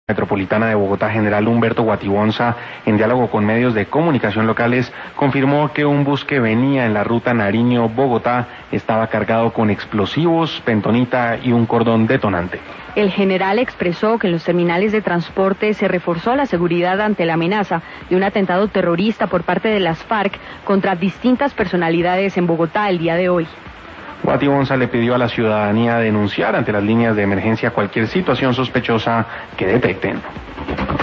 Metropolitana de Bogotá, general Humberto Guatibonza, en diálogo con medios de comunicación locales, confirmó que un bus que venía en la ruta Nariño-Bogotá estaba cargado con explosivos, pentonita y un cordón detonante. El general expresó que en los terminales de transporte se reforzó la seguridad ante la amenaza de un atentado terrorista por parte de las FARC contra distintas personalidades en Bogotá el día de hoy. Guatibonza le pidió a la ciudadanía denunciar ante las líneas de emergencia cualquier situación sospechosa que detecten.